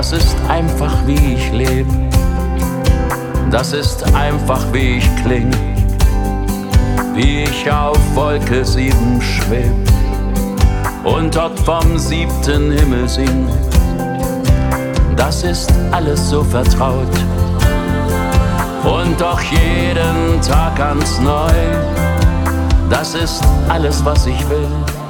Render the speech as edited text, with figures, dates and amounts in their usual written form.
Das ist einfach wie ich leb, das ist einfach wie ich kling, wie ich auf Wolke 7 schweb und dort vom 7. Himmel sing. Das ist alles so vertraut und doch jeden Tag ganz neu. Das ist alles, was ich will.